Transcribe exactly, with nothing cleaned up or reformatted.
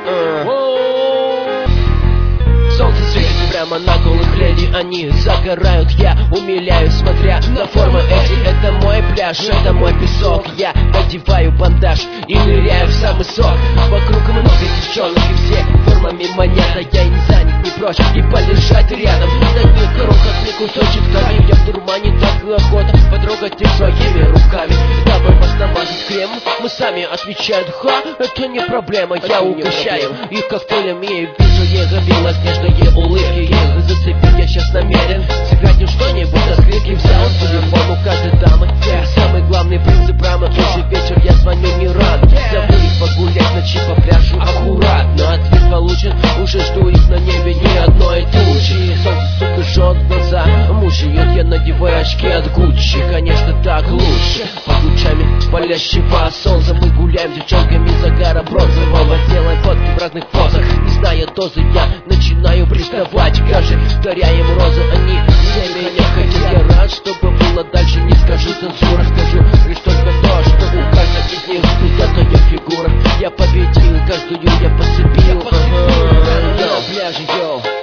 Солнце светит прямо на голых леди, они загорают, я умиляюсь, смотря на формы эти. Это мой пляж, это мой песок. Я надеваю бандаж и ныряю в самый сок. Вокруг много девчонок и все формами монета. Я и не занят, не прочь и полежать рядом. Таких крохотный кусочек ткани, я в дурмане, так и охота потрогать их своими руками. Дабы вас намазать кремом, мы сами отвечают: ха, это не проблема. Я угощаю их коктейлями и вижу их белоснежные улыбки. Их зацепить я сейчас намерен сыграть им что-нибудь на скрипке. Взял телефон у каждой дамы, я самый главный принцип рамы. Тот же вечер я звоню не рад, зову их погулять ночи по пляжу аккуратно. Ответ получен, уже жду их на небе не одной тучи. Солнце, сука, жжет глаза, мучает, я надеваю очки от Гуччи. Конечно, так лучше, под лучами палящего солнца мы гуляем с девчонками загара бронзового. Делаем фотки в разных позах, не зная дозы, я начинаю приставать. Даряем розы, они все меня хотят. Я рад, чтобы было дальше, не скажу цензура. Скажу лишь только то, что у каждой из них придатная фигура. Я победил, каждую я подцепил. На пляже, йоу.